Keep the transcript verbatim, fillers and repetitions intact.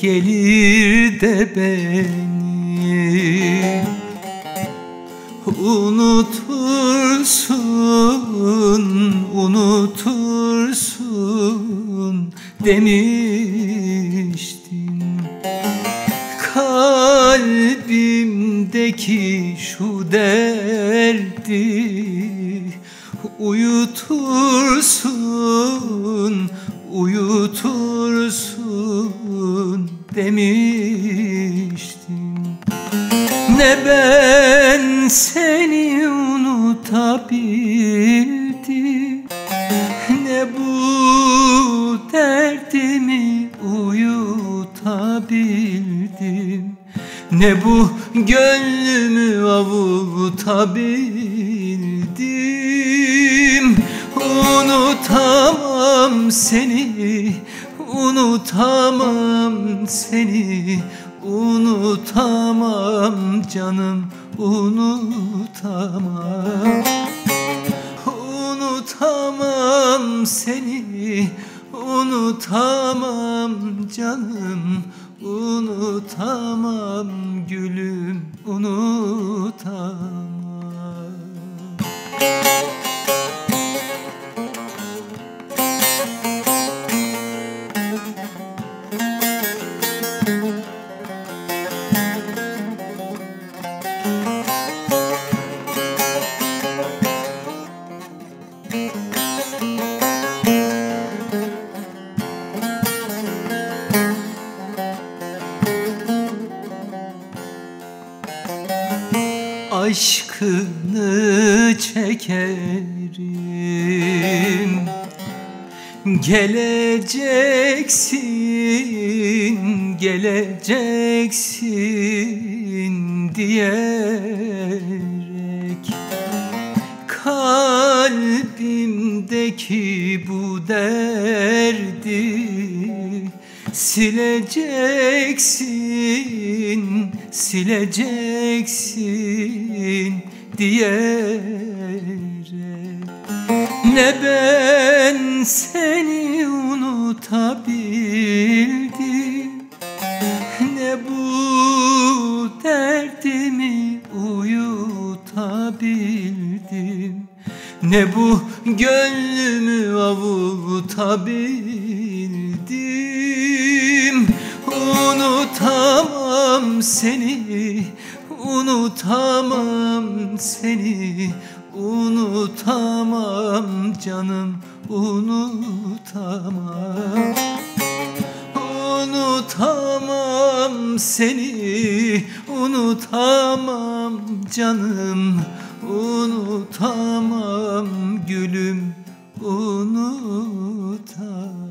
gelir de beni unutursun, unutursun demiştin. Kalbimdeki şu derdi uyutursun, uyutursun demiştin. Ne ben seni unutabildim, ne bu derdimi uyutabildim, ne bu gönlümü avutabildim. Unutamam seni, unutamam seni, unutamam canım, unutamam. Unutamam seni, unutamam canım, unutamam gülüm, unutamam. Aşkını çekerim, geleceksin, geleceksin diyerek. Kalbimdeki bu derdi sileceksin, sileceksin diyerek. Ne ben seni unutabildim, ne bu derdimi uyutabildim, ne bu gönlümü avutabildim. Unutamam seni, unutamam seni, unutamam canım, unutamam. Unutamam seni, unutamam canım, unutamam gülüm, unutamam.